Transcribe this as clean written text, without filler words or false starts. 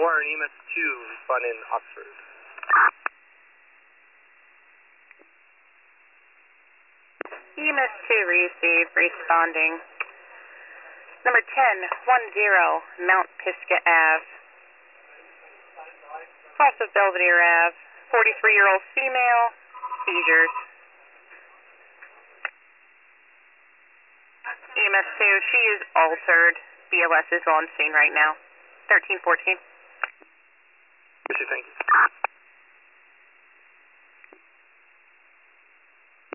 Warren, EMS 2, respond in Oxford. EMS 2 receive, responding. Number 1010 Mount Pisgah Ave. Cross of Belvedere Ave. 43-year-old female, seizures. EMS 2, she is altered. BLS is on scene right now. 1314. Thank you.